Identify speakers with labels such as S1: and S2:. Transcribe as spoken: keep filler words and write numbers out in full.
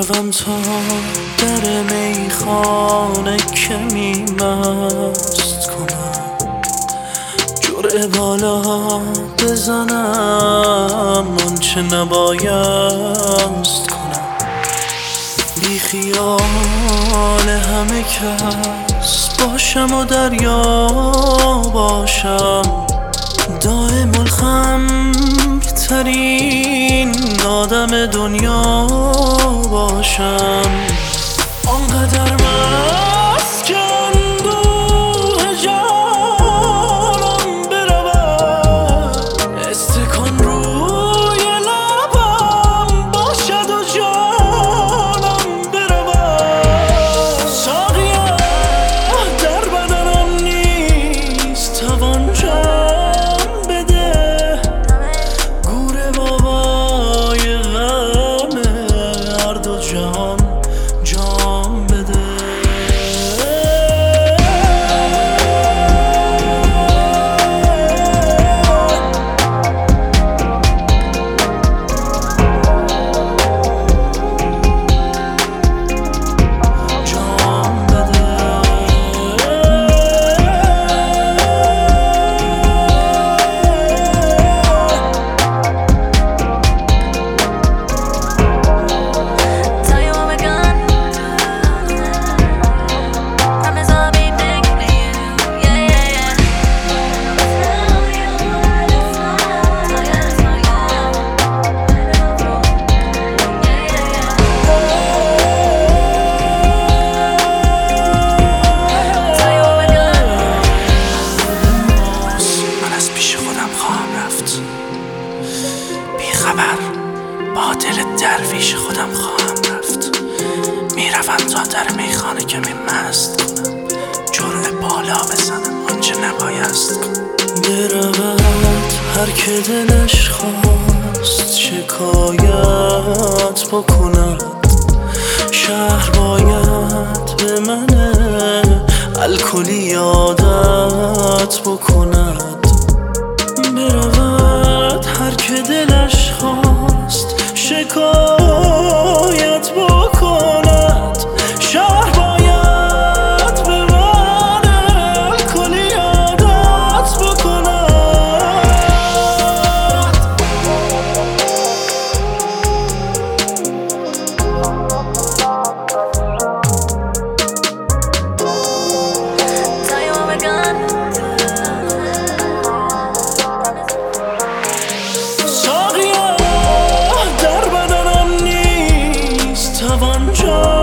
S1: میروم تا در میخانه که میمست کنم، جرعه بالا بزنم آنچه نبایست کنم، بی خیال همه کس باشم و دریا باشم، دائم الخمر ترین آدم دنیا باشم، آنقدر مست که اندوه جانم برود، استکان روی لبم باشد و جانم برود، ساقیا در بدنم نیست توان جام بده، گور بابای غم هر دو جهان جام بده. بیخبر با دل درویش خودم خواهم رفت، میروم تا در میخانه که می مست کنم، جرعه بالا بزنم آنچه نبایست کنم، برود هر که دلش خواست شکایت بکند، شهر باید به من الکلی عادت بکند، برود هر که دلش خواست شکایت بکند، شهر باید به من الکلی عادت بکند. One